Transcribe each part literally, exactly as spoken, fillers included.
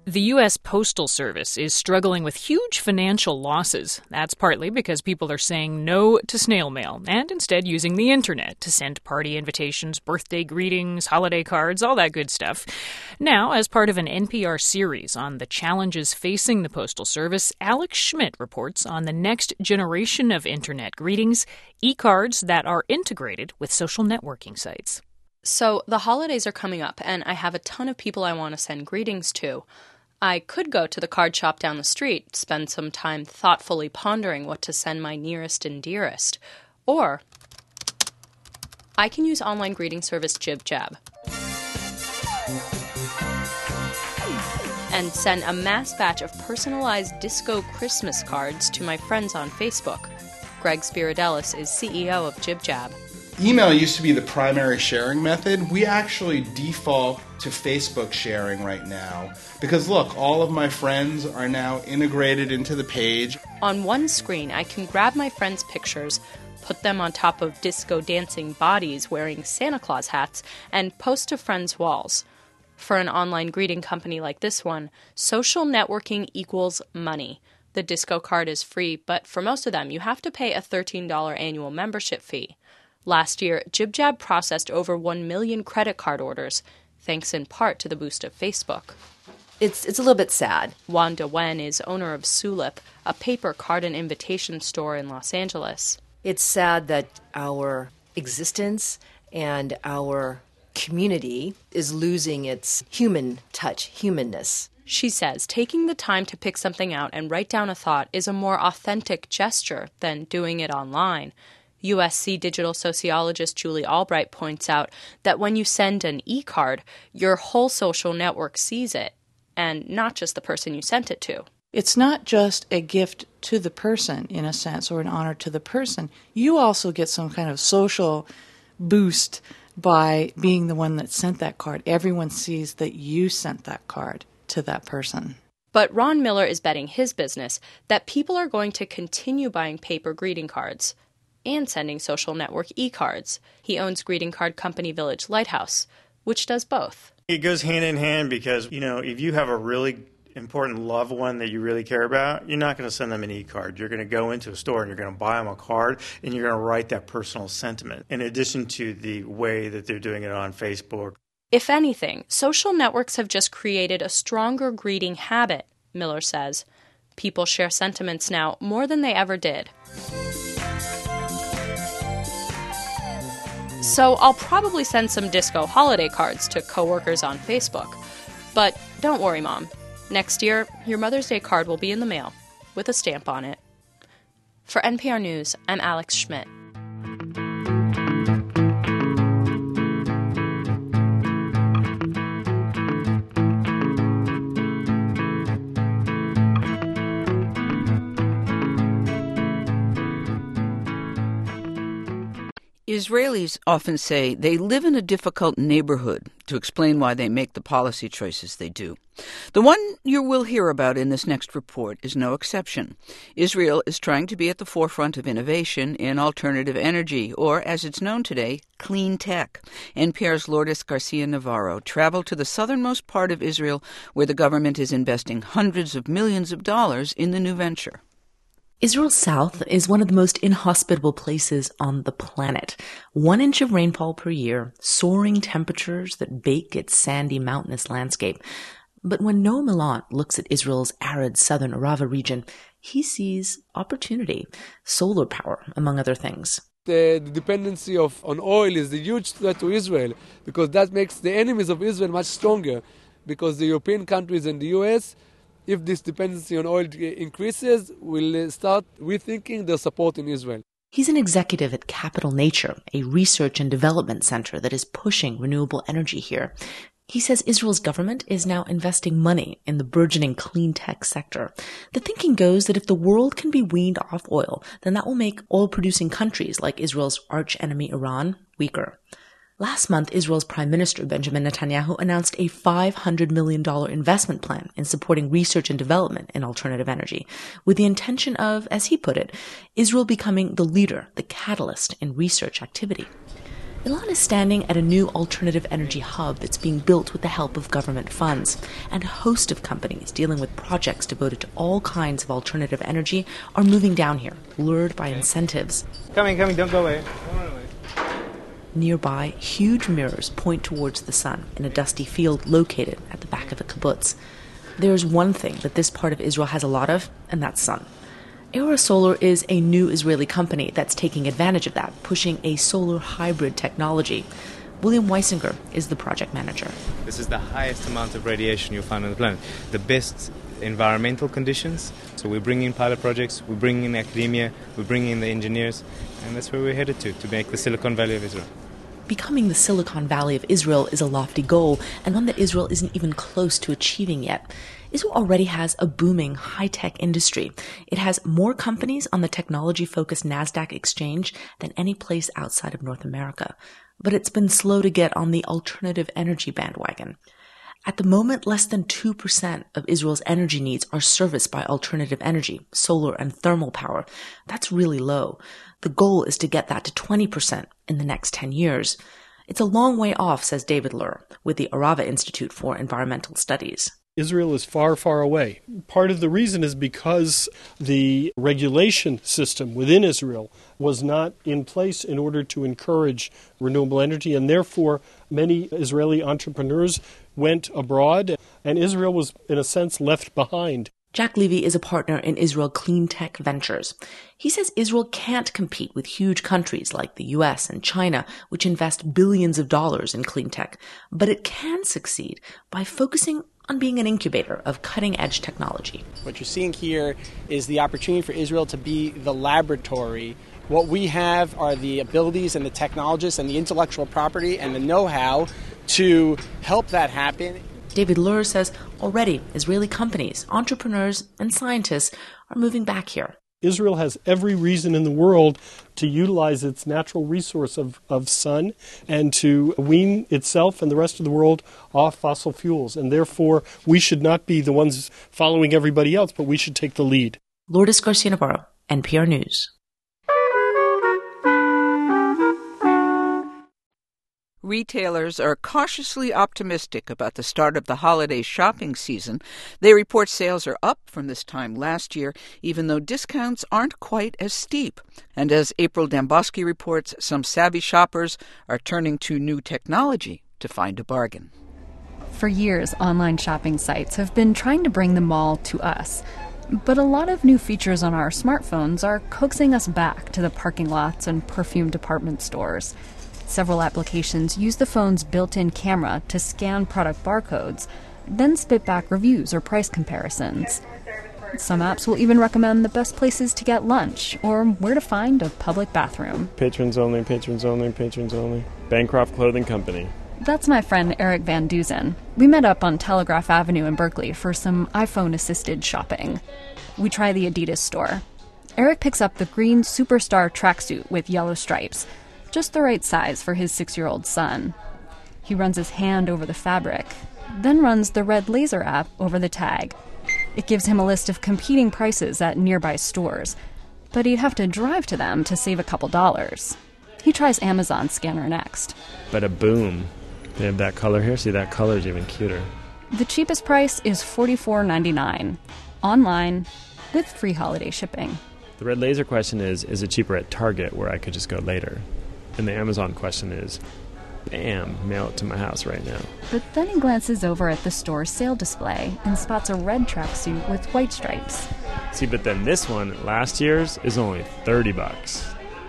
The U S. Postal Service is struggling with huge financial losses. That's partly because people are saying no to snail mail and instead using the internet to send party invitations, birthday greetings, holiday cards, all that good stuff. Now, as part of an N P R series on the challenges facing the Postal Service, Alex Schmidt reports on the next generation of internet greetings, e-cards that are integrated with social networking sites. So the holidays are coming up, and I have a ton of people I want to send greetings to. I could go to the card shop down the street, spend some time thoughtfully pondering what to send my nearest and dearest. Or I can use online greeting service JibJab and send a mass batch of personalized disco Christmas cards to my friends on Facebook. Greg Spiridelis is C E O of JibJab. Email used to be the primary sharing method. We actually default to Facebook sharing right now because, look, all of my friends are now integrated into the page. On one screen, I can grab my friends' pictures, put them on top of disco dancing bodies wearing Santa Claus hats, and post to friends' walls. For an online greeting company like this one, social networking equals money. The disco card is free, but for most of them, you have to pay a thirteen dollars annual membership fee. Last year, JibJab processed over one million credit card orders, thanks in part to the boost of Facebook. It's it's a little bit sad. Wanda Wen is owner of Sulip, a paper card and invitation store in Los Angeles. It's sad that our existence and our community is losing its human touch, humanness. She says taking the time to pick something out and write down a thought is a more authentic gesture than doing it online. U S C digital sociologist Julie Albright points out that when you send an e-card, your whole social network sees it, and not just the person you sent it to. It's not just a gift to the person, in a sense, or an honor to the person. You also get some kind of social boost by being the one that sent that card. Everyone sees that you sent that card to that person. But Ron Miller is betting his business that people are going to continue buying paper greeting cards and sending social network e-cards. He owns greeting card company Village Lighthouse, which does both. It goes hand in hand because, you know, if you have a really important loved one that you really care about, you're not going to send them an e-card. You're going to go into a store and you're going to buy them a card and you're going to write that personal sentiment, in addition to the way that they're doing it on Facebook. If anything, social networks have just created a stronger greeting habit, Miller says. People share sentiments now more than they ever did. So I'll probably send some disco holiday cards to coworkers on Facebook. But don't worry, Mom. Next year, your Mother's Day card will be in the mail, with a stamp on it. For N P R News, I'm Alex Schmidt. Israelis often say they live in a difficult neighborhood to explain why they make the policy choices they do. The one you will hear about in this next report is no exception. Israel is trying to be at the forefront of innovation in alternative energy, or, as it's known today, clean tech. N P R's Lourdes Garcia Navarro traveled to the southernmost part of Israel, where the government is investing hundreds of millions of dollars in the new venture. Israel's south is one of the most inhospitable places on the planet. One inch of rainfall per year, soaring temperatures that bake its sandy, mountainous landscape. But when Noah Milant looks at Israel's arid southern Arava region, he sees opportunity, solar power, among other things. The, the dependency of on oil is a huge threat to Israel because that makes the enemies of Israel much stronger. Because the European countries and the U S, if this dependency on oil increases, will start rethinking their support in Israel. He's an executive at Capital Nature, a research and development center that is pushing renewable energy here. He says Israel's government is now investing money in the burgeoning clean tech sector. The thinking goes that if the world can be weaned off oil, then that will make oil-producing countries like Israel's arch-enemy Iran weaker. Last month, Israel's Prime Minister Benjamin Netanyahu announced a five hundred million dollars investment plan in supporting research and development in alternative energy, with the intention of, as he put it, Israel becoming the leader, the catalyst in research activity. Ilan is standing at a new alternative energy hub that's being built with the help of government funds. And a host of companies dealing with projects devoted to all kinds of alternative energy are moving down here, lured by incentives. Coming, coming, don't go away. Don't run away. Nearby, huge mirrors point towards the sun in a dusty field located at the back of a kibbutz. There's one thing that this part of Israel has a lot of, and that's sun. Aura Solar is a new Israeli company that's taking advantage of that, pushing a solar hybrid technology. William Weisinger is the project manager. This is the highest amount of radiation you'll find on the planet. The best environmental conditions. So we bring in pilot projects, we bring in academia, we bring in the engineers, and that's where we're headed to, to make the Silicon Valley of Israel. Becoming the Silicon Valley of Israel is a lofty goal, and one that Israel isn't even close to achieving yet. Israel already has a booming high-tech industry. It has more companies on the technology-focused NASDAQ exchange than any place outside of North America. But it's been slow to get on the alternative energy bandwagon. At the moment, less than two percent of Israel's energy needs are serviced by alternative energy, solar and thermal power. That's really low. The goal is to get that to twenty percent in the next ten years. It's a long way off, says David Lur, with the Arava Institute for Environmental Studies. Israel is far, far away. Part of the reason is because the regulation system within Israel was not in place in order to encourage renewable energy, and therefore many Israeli entrepreneurs went abroad, and Israel was, in a sense, left behind. Jack Levy is a partner in Israel Clean Tech Ventures. He says Israel can't compete with huge countries like the U S and China, which invest billions of dollars in clean tech, but it can succeed by focusing on being an incubator of cutting-edge technology. What you're seeing here is the opportunity for Israel to be the laboratory. What we have are the abilities and the technologists and the intellectual property and the know-how to help that happen. David Lur says already Israeli companies, entrepreneurs, and scientists are moving back here. Israel has every reason in the world to utilize its natural resource of, of sun and to wean itself and the rest of the world off fossil fuels. And therefore, we should not be the ones following everybody else, but we should take the lead. Lourdes Garcia-Navarro, N P R News. Retailers are cautiously optimistic about the start of the holiday shopping season. They report sales are up from this time last year, even though discounts aren't quite as steep. And as April Dambosky reports, some savvy shoppers are turning to new technology to find a bargain. For years, online shopping sites have been trying to bring the mall to us. But a lot of new features on our smartphones are coaxing us back to the parking lots and perfume department stores. Several applications use the phone's built-in camera to scan product barcodes, then spit back reviews or price comparisons. Some apps will even recommend the best places to get lunch or where to find a public bathroom. Patrons only, patrons only, patrons only. Bancroft Clothing Company. That's my friend Eric Van Duzen. We met up on Telegraph Avenue in Berkeley for some iPhone-assisted shopping. We try the Adidas store. Eric picks up the green Superstar tracksuit with yellow stripes, just the right size for his six-year-old son. He runs his hand over the fabric, then runs the red laser app over the tag. It gives him a list of competing prices at nearby stores, but he'd have to drive to them to save a couple dollars. He tries Amazon Scanner next. But a boom. They have that color here. See, that color is even cuter. The cheapest price is forty-four ninety-nine, online, with free holiday shipping. The red laser question is, is it cheaper at Target where I could just go later? And the Amazon question is, bam, mail it to my house right now. But then he glances over at the store's sale display and spots a red tracksuit with white stripes. See, but then this one, last year's, is only thirty bucks.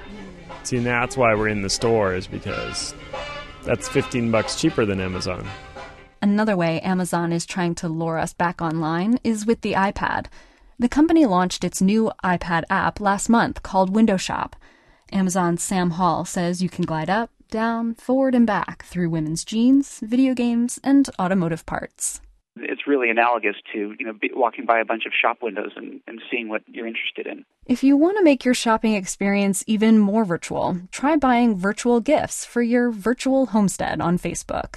See, and that's why we're in the store, is because that's fifteen bucks cheaper than Amazon. Another way Amazon is trying to lure us back online is with the iPad. The company launched its new iPad app last month called Window Shop. Amazon's Sam Hall says you can glide up, down, forward, and back through women's jeans, video games, and automotive parts. It's really analogous to, you know, be, walking by a bunch of shop windows and, and seeing what you're interested in. If you want to make your shopping experience even more virtual, try buying virtual gifts for your virtual homestead on Facebook.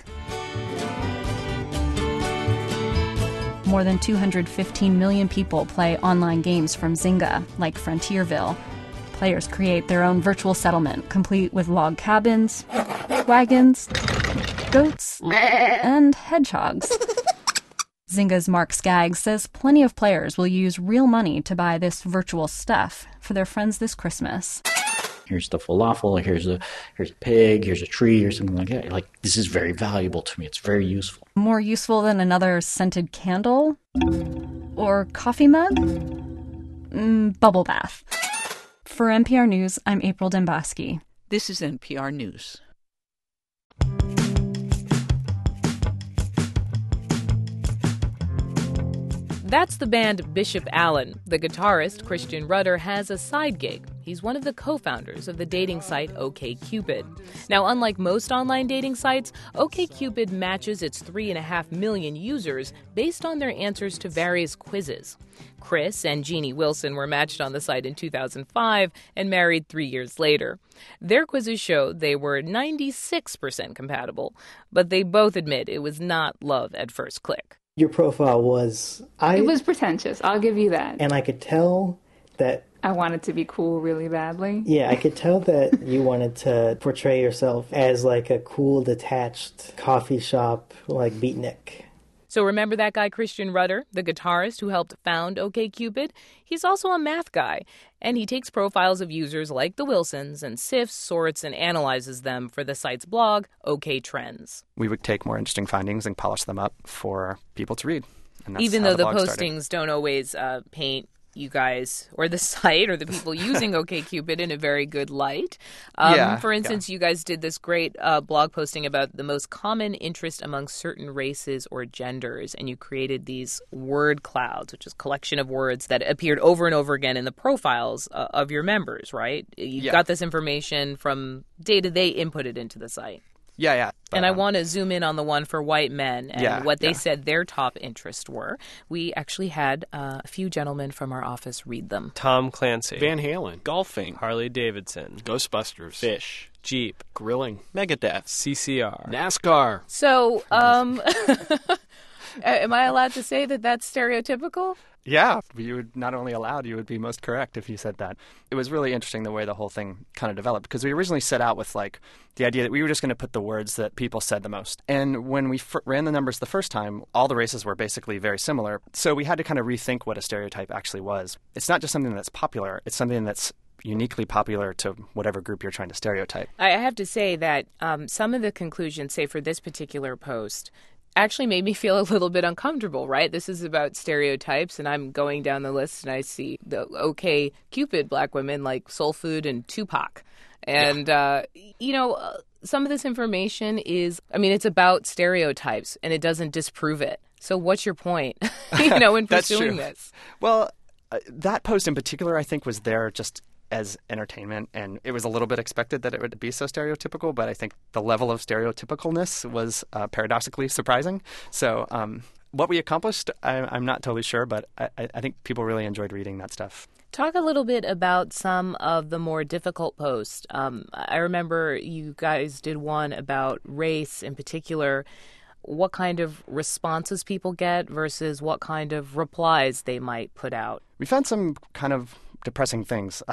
More than two hundred fifteen million people play online games from Zynga, like Frontierville. players create their own virtual settlement, complete with log cabins, wagons, goats, and hedgehogs. Zynga's Mark Skaggs says plenty of players will use real money to buy this virtual stuff for their friends this Christmas. Here's the falafel, here's a here's a pig, here's a tree, or something like that. Like, this is very valuable to me. It's very useful. More useful than another scented candle? Or coffee mug? Mm, bubble bath. For N P R News, I'm April Dembosky. This is N P R News. That's the band Bishop Allen. The guitarist, Christian Rudder, has a side gig. He's one of the co-founders of the dating site OkCupid. Now, unlike most online dating sites, OkCupid matches its three and a half million users based on their answers to various quizzes. Chris and Jeannie Wilson were matched on the site in two thousand five and married three years later. Their quizzes showed they were ninety-six percent compatible, but they both admit it was not love at first click. Your profile was... I, it was pretentious, I'll give you that. And I could tell that... I wanted to be cool really badly. Yeah, I could tell that you wanted to portray yourself as like a cool, detached coffee shop, like beatnik. So remember that guy Christian Rudder, the guitarist who helped found OkCupid? He's also a math guy, and he takes profiles of users like the Wilsons and sifts, sorts, and analyzes them for the site's blog, OK Trends. We would take more interesting findings and polish them up for people to read. And that's Even how though the, the postings started. don't always uh, paint you guys or the site or the people using OkCupid in a very good light. Um, yeah, for instance, yeah. You guys did this great uh, blog posting about the most common interest among certain races or genders, and you created these word clouds, which is a collection of words that appeared over and over again in the profiles uh, of your members, right? You yeah. got this information from data they inputted into the site. Yeah, yeah. But, and I um, want to zoom in on the one for white men and yeah, what they yeah. said their top interests were. We actually had uh, a few gentlemen from our office read them. Tom Clancy. Van Halen. Golfing. Harley Davidson. Ghostbusters. Fish. Jeep. Grilling. Megadeth. C C R. NASCAR. So, um, am I allowed to say that that's stereotypical? Yeah, you would not only allowed, you would be most correct if you said that. It was really interesting the way the whole thing kind of developed, because we originally set out with like the idea that we were just going to put the words that people said the most. And when we f- ran the numbers the first time, all the races were basically very similar. So we had to kind of rethink what a stereotype actually was. It's not just something that's popular, it's something that's uniquely popular to whatever group you're trying to stereotype. I have to say that um, some of the conclusions, say for this particular post, actually made me feel a little bit uncomfortable, right? This is about stereotypes, and I'm going down the list, and I see the OkCupid black women like Soul Food and Tupac. And, yeah. uh, you know, uh, some of this information is, I mean, it's about stereotypes, and it doesn't disprove it. So what's your point, you know, in pursuing this? Well, uh, that post in particular, I think, was there just as entertainment, and it was a little bit expected that it would be so stereotypical, but I think the level of stereotypicalness was uh, paradoxically surprising. So um, what we accomplished, I, I'm not totally sure, but I, I think people really enjoyed reading that stuff. Talk a little bit about some of the more difficult posts. Um, I remember you guys did one about race in particular. What kind of responses people get versus what kind of replies they might put out? We found some kind of depressing things.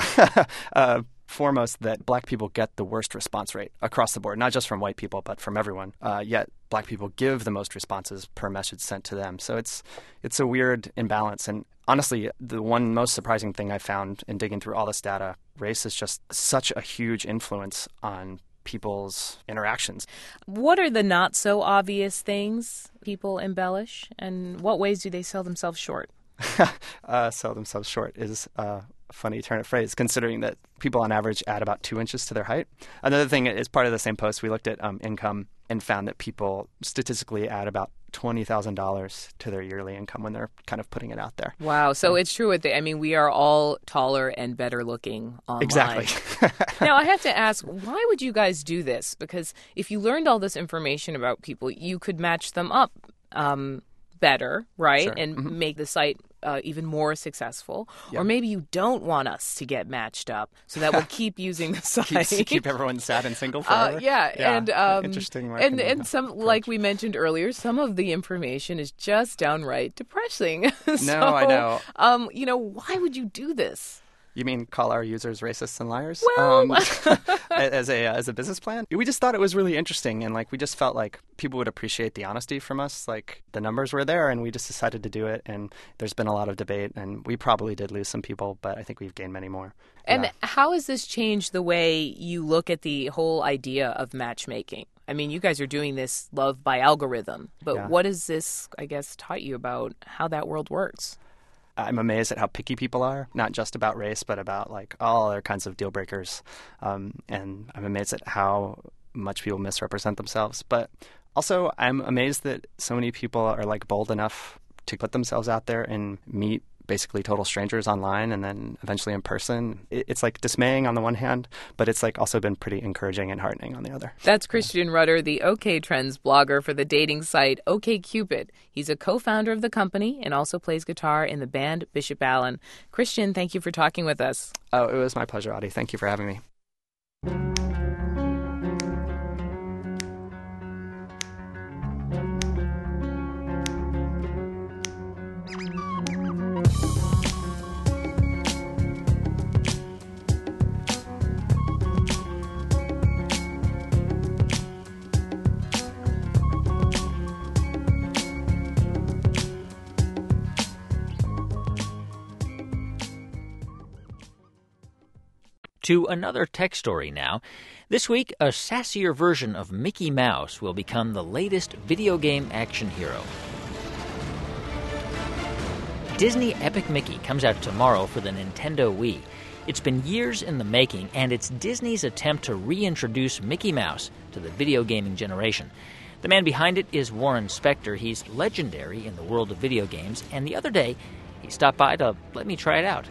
uh, foremost, that black people get the worst response rate across the board, not just from white people, but from everyone. Uh, yet black people give the most responses per message sent to them. So it's it's a weird imbalance. And honestly, the one most surprising thing I found in digging through all this data, race is just such a huge influence on people's interactions. What are the not so obvious things people embellish, and what ways do they sell themselves short? uh, sell themselves short is uh, a funny turn of phrase, considering that people on average add about two inches to their height. Another thing is, part of the same post, we looked at um, income and found that people statistically add about twenty thousand dollars to their yearly income when they're kind of putting it out there. Wow. So it's true. With the, I mean, we are all taller and better looking online. Exactly. Now, I have to ask, why would you guys do this? Because if you learned all this information about people, you could match them up um, better, right? Sure. And mm-hmm. make the site uh, even more successful. Yep. Or maybe you don't want us to get matched up so that we'll keep using the site. keep, keep everyone sad and single forever. Uh, yeah. yeah. And, um, Interesting. And, and some, like we mentioned earlier, some of the information is just downright depressing. so, no, I know. Um, you know, why would you do this? You mean call our users racists and liars? Well, um, as a as a business plan, we just thought it was really interesting, and like we just felt like people would appreciate the honesty from us. Like the numbers were there, and we just decided to do it. And there's been a lot of debate, and we probably did lose some people, but I think we've gained many more. And Yeah. how has this changed the way you look at the whole idea of matchmaking? I mean, you guys are doing this love by algorithm, but Yeah. what has this, I guess, taught you about how that world works? I'm amazed at how picky people are, not just about race, but about like all other kinds of deal breakers. Um, and I'm amazed at how much people misrepresent themselves. But also, I'm amazed that so many people are like bold enough to put themselves out there and meet basically total strangers online and then eventually in person. It- It's like dismaying on the one hand, but it's like also been pretty encouraging and heartening on the other. That's Christian Rudder, the OK Trends blogger for the dating site OkCupid. He's a co-founder of the company and also plays guitar in the band Bishop Allen. Christian, thank you for talking with us. Oh, it was my pleasure, Audie. Thank you for having me. To another tech story now. This week, a sassier version of Mickey Mouse will become the latest video game action hero. Disney Epic Mickey comes out tomorrow for the Nintendo Wii. It's been years in the making, and it's Disney's attempt to reintroduce Mickey Mouse to the video gaming generation. The man behind it is Warren Spector. He's legendary in the world of video games, and the other day, he stopped by to let me try it out.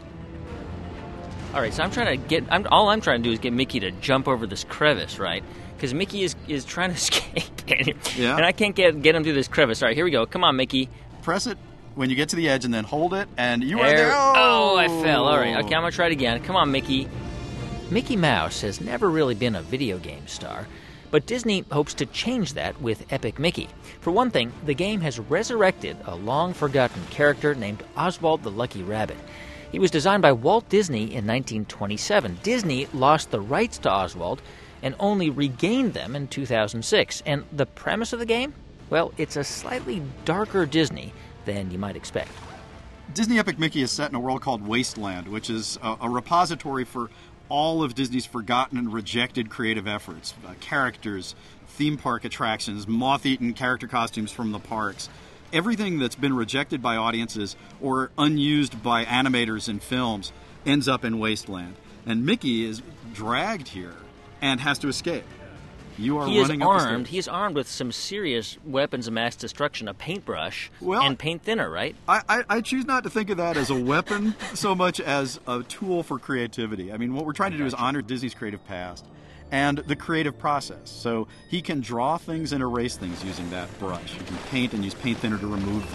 All right, so I'm trying to get, I'm, all I'm trying to do is get Mickey to jump over this crevice, right? Because Mickey is, is trying to escape, Yeah. and I can't get get him through this crevice. All right, here we go. Come on, Mickey. Press it when you get to the edge and then hold it, and you are There- there. Oh! oh, I fell. All right, okay, I'm going to try it again. Come on, Mickey. Mickey Mouse has never really been a video game star, but Disney hopes to change that with Epic Mickey. For one thing, the game has resurrected a long-forgotten character named Oswald the Lucky Rabbit. He was designed by Walt Disney in nineteen twenty-seven. Disney lost the rights to Oswald and only regained them in two thousand six. And the premise of the game? Well, it's a slightly darker Disney than you might expect. Disney Epic Mickey is set in a world called Wasteland, which is a, a repository for all of Disney's forgotten and rejected creative efforts. Uh, characters, theme park attractions, moth-eaten character costumes from the parks. Everything that's been rejected by audiences or unused by animators in films ends up in Wasteland. And Mickey is dragged here and has to escape. You are He is running up the armed. stairs. He is armed with some serious weapons of mass destruction, a paintbrush Well- and paint thinner, right? I, I, I choose not to think of that as a weapon so much as a tool for creativity. I mean, what we're trying to do is honor Disney's creative past and the creative process. So he can draw things and erase things using that brush. He can paint and use paint thinner to remove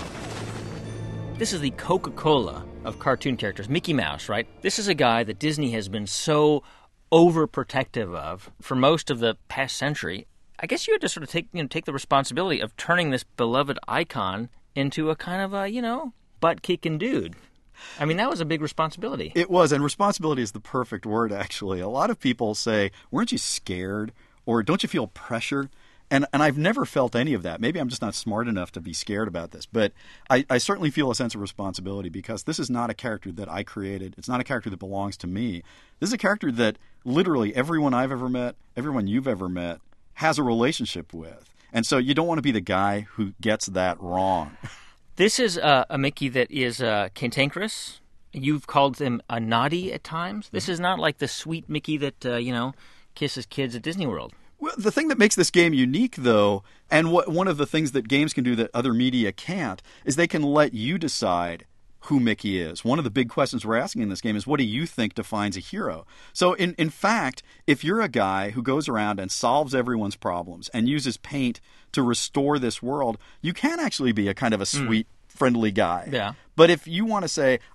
them. This is the Coca-Cola of cartoon characters, Mickey Mouse, right? This is a guy that Disney has been so overprotective of for most of the past century. I guess you had to sort of take, you know, take the responsibility of turning this beloved icon into a kind of a, you know, butt-kicking dude. I mean, that was a big responsibility. It was, and responsibility is the perfect word, actually. A lot of people say, weren't you scared? Or don't you feel pressure? And and I've never felt any of that. Maybe I'm just not smart enough to be scared about this. But I, I certainly feel a sense of responsibility because this is not a character that I created. It's not a character that belongs to me. This is a character that literally everyone I've ever met, everyone you've ever met, has a relationship with. And so you don't want to be the guy who gets that wrong. This is uh, a Mickey that is uh, cantankerous. You've called him a naughty at times. This is not like the sweet Mickey that, uh, you know, kisses kids at Disney World. Well, the thing that makes this game unique, though, and what one of the things that games can do that other media can't, is they can let you decide who Mickey is. One of the big questions we're asking in this game is, what do you think defines a hero? So, in, in fact, if you're a guy who goes around and solves everyone's problems and uses paint to restore this world, you can actually be a kind of a sweet, mm. friendly guy. Yeah. But if you want to say,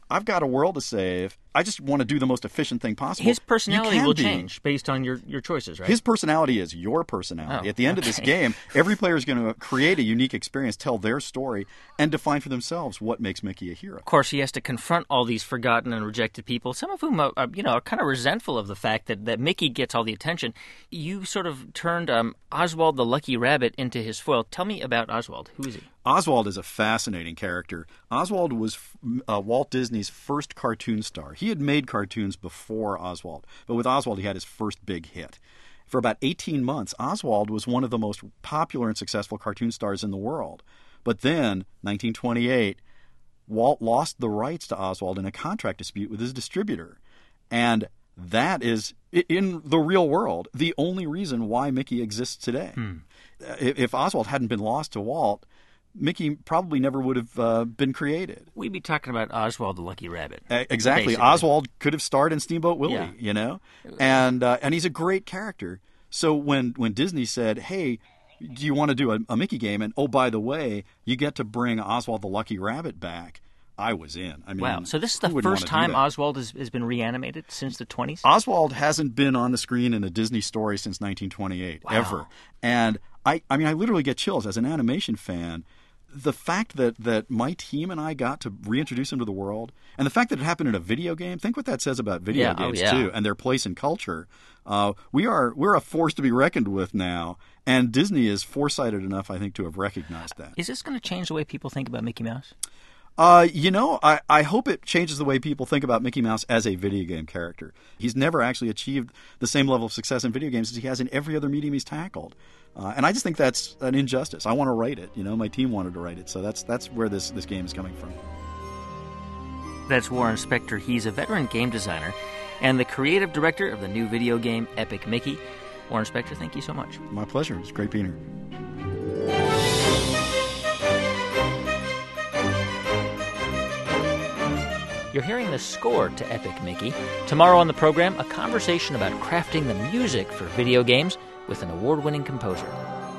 I've got a world to save. I just want to do the most efficient thing possible. His personality You can will be. change based on your, your choices, right? His personality is your personality. Oh, At the end okay. of this game, every player is going to create a unique experience, tell their story, and define for themselves what makes Mickey a hero. Of course, he has to confront all these forgotten and rejected people, some of whom are, are, you know, are kind of resentful of the fact that, that Mickey gets all the attention. You sort of turned um, Oswald the Lucky Rabbit into his foil. Tell me about Oswald. Who is he? Oswald is a fascinating character. Oswald was uh, Walt Disney's first cartoon star. He had made cartoons before Oswald, but with Oswald he had his first big hit. For about eighteen months, Oswald was one of the most popular and successful cartoon stars in the world. But then, nineteen twenty-eight, Walt lost the rights to Oswald in a contract dispute with his distributor. And that is, in the real world, the only reason why Mickey exists today. Hmm. If Oswald hadn't been lost to Walt, Mickey probably never would have uh, been created. We'd be talking about Oswald the Lucky Rabbit. Uh, exactly. Basically. Oswald could have starred in Steamboat Willie, Yeah. you know? And uh, and he's a great character. So when, when Disney said, hey, do you want to do a, a Mickey game? And, oh, by the way, you get to bring Oswald the Lucky Rabbit back. I was in. I mean, Wow. So this is the who wouldn't first wanna do time that? Oswald has, has been reanimated since the twenties? Oswald hasn't been on the screen in a Disney story since nineteen twenty-eight, Wow. ever. And I, I mean, I literally get chills as an animation fan. The fact that, that my team and I got to reintroduce him to the world, and the fact that it happened in a video game, think what that says about video Yeah, oh, games, yeah. too, and their place in culture. Uh, we are, we're a force to be reckoned with now, and Disney is foresighted enough, I think, to have recognized that. Is this going to change the way people think about Mickey Mouse? Uh, you know, I, I hope it changes the way people think about Mickey Mouse as a video game character. He's never actually achieved the same level of success in video games as he has in every other medium he's tackled. Uh, and I just think that's an injustice. I want to write it. You know, my team wanted to write it. So that's that's where this, this game is coming from. That's Warren Spector. He's a veteran game designer and the creative director of the new video game Epic Mickey. Warren Spector, thank you so much. My pleasure. It's great being here. You're hearing the score to Epic Mickey. Tomorrow on the program, a conversation about crafting the music for video games with an award-winning composer.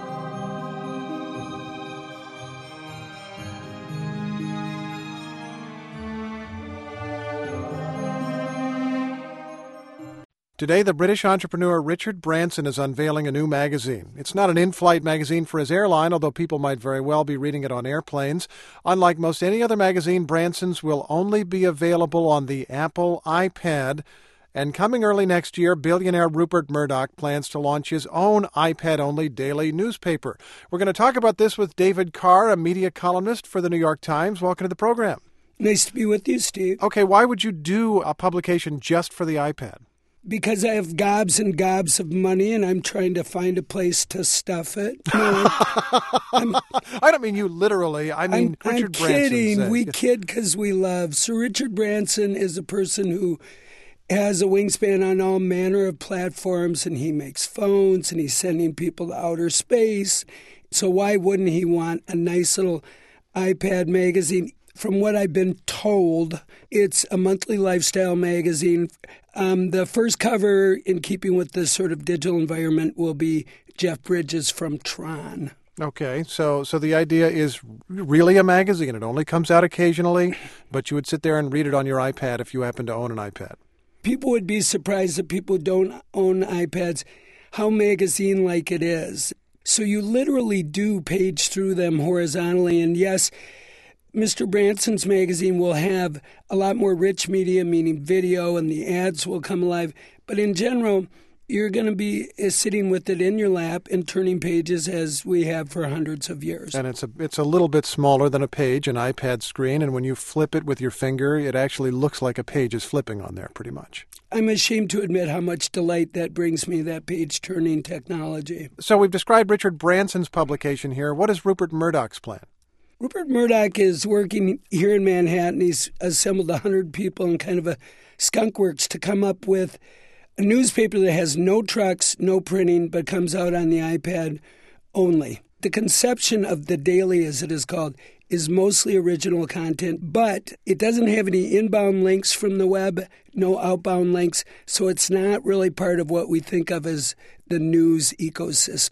Today, the British entrepreneur Richard Branson is unveiling a new magazine. It's not an in-flight magazine for his airline, although people might very well be reading it on airplanes. Unlike most any other magazine, Branson's will only be available on the Apple iPad. And coming early next year, billionaire Rupert Murdoch plans to launch his own iPad-only daily newspaper. We're going to talk about this with David Carr, a media columnist for the New York Times. Welcome to the program. Nice to be with you, Steve. Okay, why would you do a publication just for the iPad? Because I have gobs and gobs of money, and I'm trying to find a place to stuff it. No, I'm, I don't mean you literally. I mean I'm, Richard I'm Branson. kidding. said- We kid because we love. So Richard Branson is a person who has a wingspan on all manner of platforms, and he makes phones, and he's sending people to outer space. So why wouldn't he want a nice little iPad magazine? From what I've been told, it's a monthly lifestyle magazine. Um, the first cover, in keeping with this sort of digital environment, will be Jeff Bridges from Tron. Okay, so so the idea is really a magazine. It only comes out occasionally, but you would sit there and read it on your iPad if you happen to own an iPad. People would be surprised that people who don't own iPads, how magazine-like it is. So you literally do page through them horizontally, and yes, Mister Branson's magazine will have a lot more rich media, meaning video, and the ads will come alive. But in general, you're going to be sitting with it in your lap and turning pages as we have for hundreds of years. And it's a it's a little bit smaller than a page, an iPad screen, and when you flip it with your finger, it actually looks like a page is flipping on there, pretty much. I'm ashamed to admit how much delight that brings me, that page-turning technology. So we've described Richard Branson's publication here. What is Rupert Murdoch's plan? Rupert Murdoch is working here in Manhattan. He's assembled one hundred people in kind of a skunk works to come up with a newspaper that has no trucks, no printing, but comes out on the iPad only. The conception of the daily, as it is called, is mostly original content, but it doesn't have any inbound links from the web, no outbound links, so it's not really part of what we think of as the news ecosystem.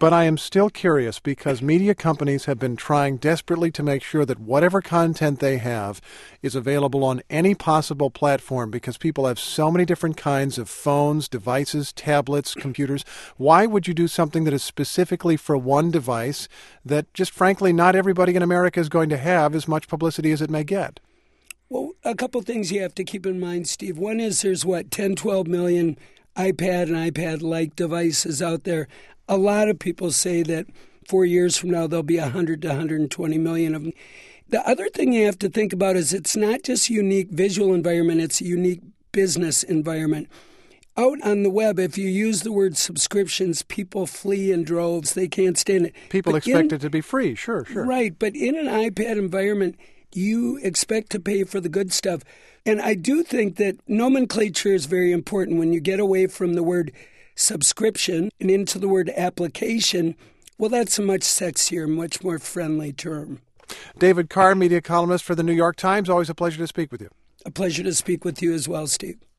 But I am still curious because media companies have been trying desperately to make sure that whatever content they have is available on any possible platform because people have so many different kinds of phones, devices, tablets, computers. Why would you do something that is specifically for one device that just frankly not everybody in America is going to have as much publicity as it may get? Well, a couple things you have to keep in mind, Steve. One is there's, what, ten, twelve million iPad and iPad-like devices out there. A lot of people say that four years from now there'll be one hundred to one hundred twenty million of them. The other thing you have to think about is it's not just a unique visual environment, it's a unique business environment. Out on the web, if you use the word subscriptions, people flee in droves. They can't stand it. People But expect in, it to be free, sure, sure. Right, but in an iPad environment, you expect to pay for the good stuff. And I do think that nomenclature is very important. When you get away from the word subscription and into the word application, well, that's a much sexier, much more friendly term. David Carr, media columnist for the New York Times. Always a pleasure to speak with you. A pleasure to speak with you as well, Steve.